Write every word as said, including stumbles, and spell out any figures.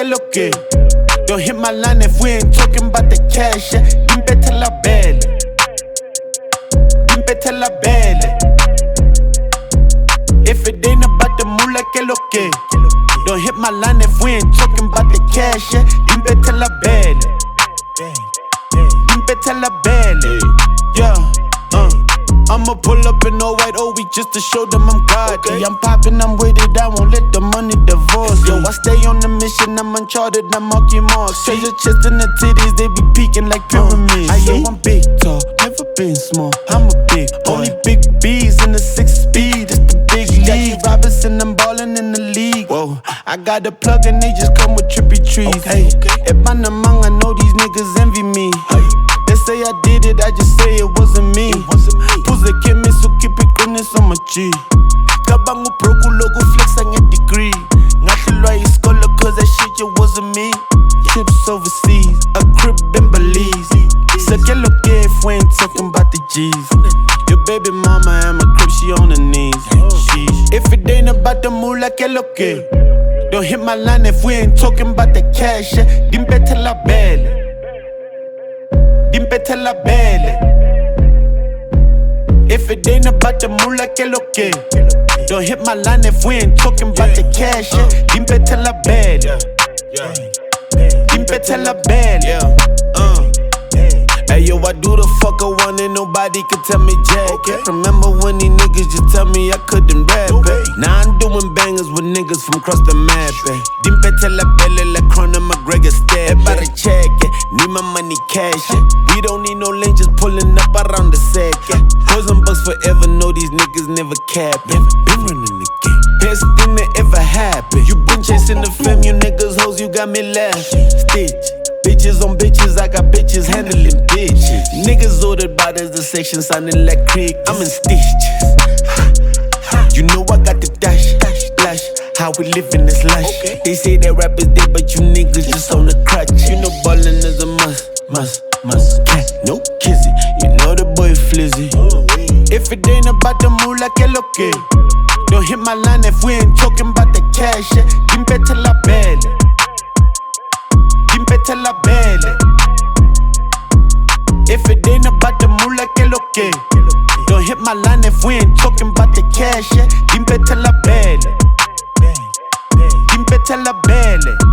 que lo que. Don't hit my line if we ain't talking about the cash, yeah. Dimpe te la belle. Dimpe te la belle. If it ain't about the moolah, que lo que. Don't hit my line if we ain't talking about the cash, yeah. Dimpe te la belle. Dimpe te la belle. Yeah, uh. I'ma pull up in all white O E just to show them I'm godly. Okay. I'm poppin', I'm with it, I won't let the money divorce. Yo, I stay on the mission, I'm uncharted, I'm Marky Mark. Treasure chest and the titties, they be peeking like pyramids. Uh, I, yo, I'm big tall, never been small. I'm a big boy. Only big B's in the six speed, it's the big league. Robinson, I'm ballin' in the league. Whoa, I got the plug and they just come with trippy trees. Okay, hey, okay. If I'm among, I know these niggas envy me. Hey. They say I did it, I just say it wasn't me. Puze que me so keep it on this on my G. Kabangu proku logo flex and get degree. Nothing like scholar cause that shit just wasn't me. Trips overseas, a crib in Belize. So que lo que if we ain't talking about the G's. Your baby mama and my crib, she on her knees. Sheesh. If it ain't about the moolah, que lo que. Don't hit my line if we ain't talking about the cash, yeah. Dimpe te la belle. Dimpe te la belle. If it ain't about the moolah, que lo que. Don't hit my line if we ain't talking about the cash, yeah. Dimpe te la belle. Dimpe te la belle. Uh. Hey yo, I do the fuck I want and nobody can tell me jack. Okay. Remember when these niggas just tell me I couldn't rap it. Now I'm doing bangers with niggas from across the map. Eh. Dimpe te la belle like Conor McGregor stab. Everybody check it, need my money cash it. We don't need no lane, just pulling up around the sack. Yeah. Poison bucks forever, know these niggas never cap. Never been running the game. Best thing that ever happened. You been chasing the fame, you niggas hoes, you got me laughing. Stitch. Bitches on bitches, I got bitches handling bitches. Niggas ordered bottles, the section sounding like Creek. I'm in stitches. You know I got the dash, splash. How we living this life. Okay. They say that rap is dead, but you niggas just on the crutch. You know ballin' is a must, must, must. Cat, no kissing. You know the boy flizzy. If it ain't about the moolah, que lo que. Don't hit my line if we ain't talking about the cash, yeah. Dimpe te la belle. Dimpe te la belle. If it ain't about the moolah, que lo que. Don't hit my line if we ain't talking about the cash, yeah. Dimpe te la belle. Dimpe te la belle.